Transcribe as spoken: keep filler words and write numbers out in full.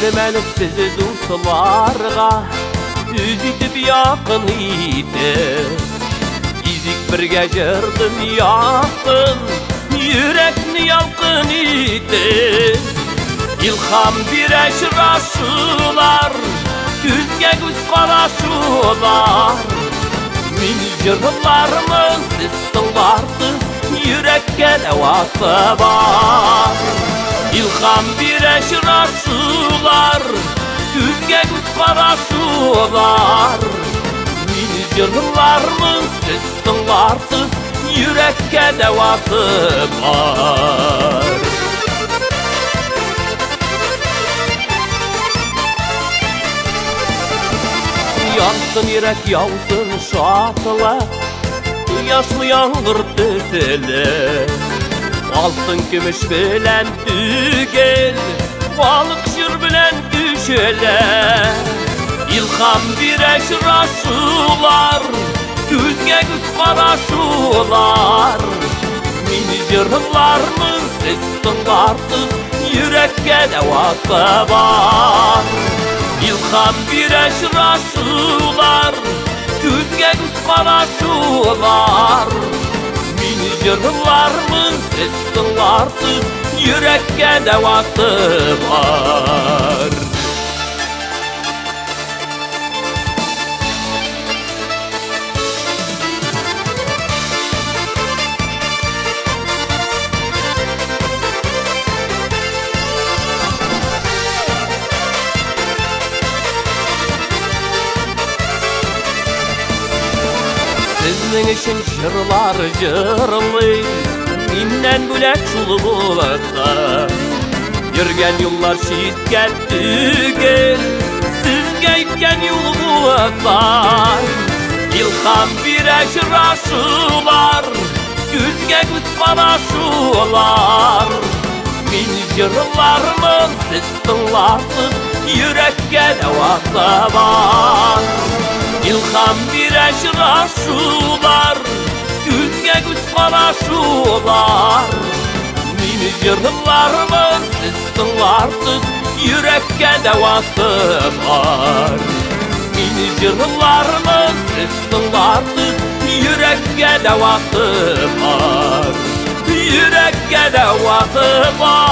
Мен sizi dostlarga üzütüp yakın idi. İzik birge jır dünyasın, yürekni yalkın idi. İlham bireşraşılar, yüzge göz karaşılar. Min jırlarımın siz tınlarsız, yürekke devası var. İlham bireşraşılar, yüzge göz karaşılar. Min jırlarımın siz tınlarsız, yürekke devası var. Yansın yürek yavsın şatıla, yaşlı yağmur düzeli. Altın gümüş bilen dügel, balık şır bilen düşele. İlham bireşraşılar, yüzge güz karaşılar. Min jırlarımın siz tınlarsız, yürekke devası var. İlham bireşraşılar, yüzge göz karaşılar. Min jırlarımın siz tınlarsız, yürekke devası var. Sizin için jırlar jırlый, minden bülek şulu bolsa. Yürgen yollar şiitken tügel, sizge itken yol bolsa. İlham bireşraşılar, yüzge göz karaşılar. Min jırlarımın siz tınlarsız, yürekke devası var. İlham bireşraşılar, yüzge göz karaşılar. Min jırlarımın siz tınlarsız, yürekke devası var. Min jırlarımın siz tınlarsız, yürekke devası var. Yürekke devası var.